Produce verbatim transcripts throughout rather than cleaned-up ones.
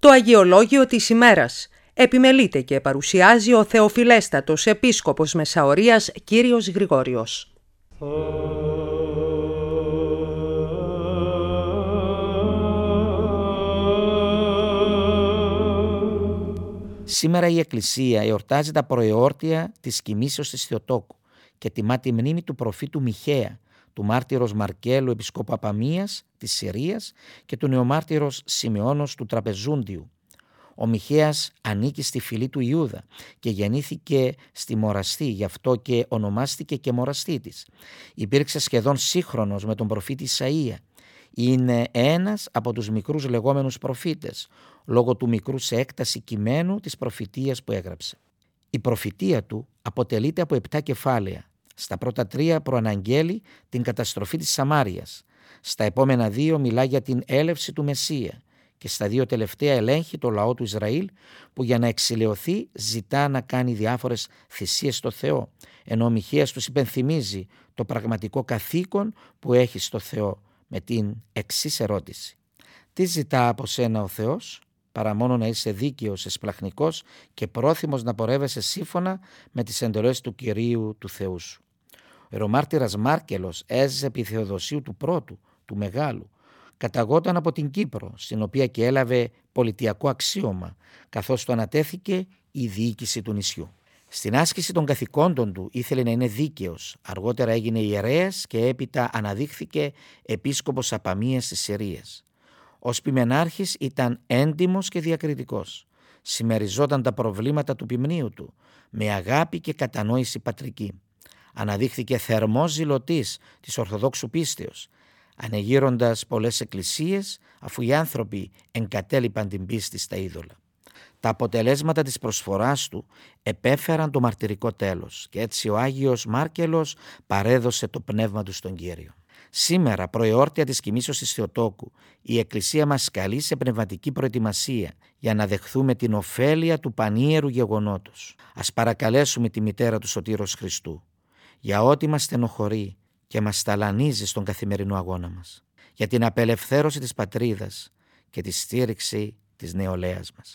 Το Αγιολόγιο της ημέρας επιμελείται και παρουσιάζει ο Θεοφιλέστατος Επίσκοπος Μεσαωρίας Κύριος Γρηγόριος. Σήμερα η Εκκλησία εορτάζει τα προεόρτια της κοιμήσεως της Θεοτόκου και τιμά τη μνήμη του προφήτου Μιχαία, του μάρτυρος Μαρκέλου Επισκόπου Απαμίας της Συρίας και του νεομάρτυρος Σιμεώνος του Τραπεζούντιου. Ο Μιχαίας ανήκει στη φυλή του Ιούδα και γεννήθηκε στη Μοραστή, γι' αυτό και ονομάστηκε και Μοραστήτης. Υπήρξε σχεδόν σύγχρονος με τον προφήτη Ισαΐα. Είναι ένας από τους μικρούς λεγόμενους προφήτες, λόγω του μικρού σε έκταση κειμένου της προφητείας που έγραψε. Η προφητεία του αποτελείται από επτά κεφάλαια. Στα πρώτα τρία προαναγγέλει την καταστροφή της Σαμάριας. Στα επόμενα δύο μιλά για την έλευση του Μεσσία και στα δύο τελευταία ελέγχει το λαό του Ισραήλ που για να εξηλαιωθεί ζητά να κάνει διάφορες θυσίες στο Θεό, ενώ ο Μιχαίας τους υπενθυμίζει το πραγματικό καθήκον που έχει στο Θεό με την εξής ερώτηση: τι ζητά από σένα ο Θεός, παρά μόνο να είσαι δίκαιος, εσπλαχνικός και πρόθυμος να πορεύεσαι σύμφωνα με τις εντολές του Κυρίου του Θεού σου. Ο ιερομάρτυρας Μάρκελος έζησε επί Θεοδοσίου του Πρώτου, του Μεγάλου. Καταγόταν από την Κύπρο, στην οποία και έλαβε πολιτιακό αξίωμα, καθώς του ανατέθηκε η διοίκηση του νησιού. Στην άσκηση των καθηκόντων του ήθελε να είναι δίκαιος. Αργότερα έγινε ιερέας και έπειτα αναδείχθηκε επίσκοπος Απαμίας της Συρίας. Ως ποιμενάρχης ήταν έντιμος και διακριτικός. Συμμεριζόταν τα προβλήματα του ποιμνίου του με αγάπη και κατανόηση πατρική. Αναδείχθηκε θερμός ζηλωτής της Ορθοδόξου πίστεως, ανεγείροντας πολλές εκκλησίες αφού οι άνθρωποι εγκατέλειπαν την πίστη στα είδωλα. Τα αποτελέσματα της προσφοράς του επέφεραν το μαρτυρικό τέλος και έτσι ο Άγιος Μάρκελος παρέδωσε το πνεύμα του στον Κύριο. Σήμερα, προεόρτια της κοιμήσεως της Θεοτόκου, η Εκκλησία μας καλεί σε πνευματική προετοιμασία για να δεχθούμε την ωφέλεια του πανίερου γεγονότος. Ας παρακαλέσουμε τη μητέρα του Σωτήρος Χριστού για ό,τι μας στενοχωρεί και μας ταλανίζει στον καθημερινό αγώνα μας, για την απελευθέρωση της πατρίδας και τη στήριξη της νεολαίας μας.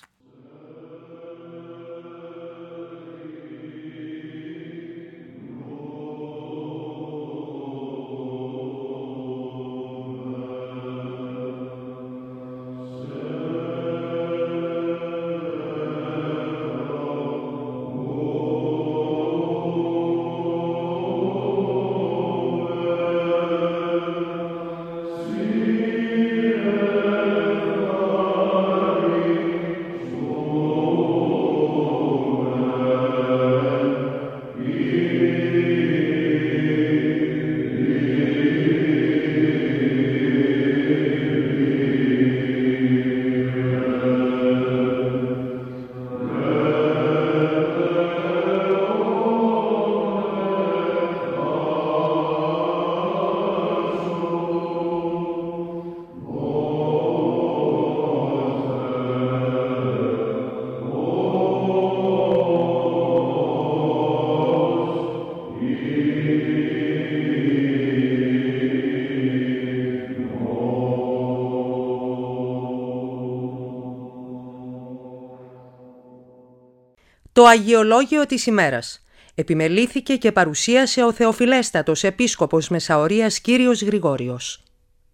Το Αγιολόγιο της ημέρας επιμελήθηκε και παρουσίασε ο Θεοφιλέστατος Επίσκοπος Μεσαωρίας Κύριος Γρηγόριος.